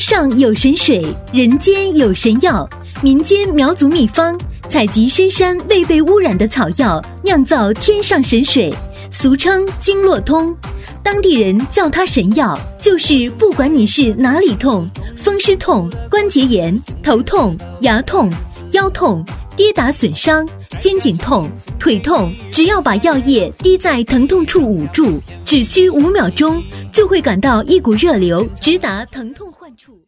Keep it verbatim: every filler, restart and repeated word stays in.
上有神水，人间有神药。民间苗族秘方，采集深山未被污染的草药，酿造天上神水，俗称经络通。当地人叫它神药，就是不管你是哪里痛，风湿痛、关节炎、头痛、牙痛、腰痛、跌打损伤、肩颈痛、腿痛，只要把药液滴在疼痛处捂住，只需五秒钟，就会感到一股热流直达疼痛患处。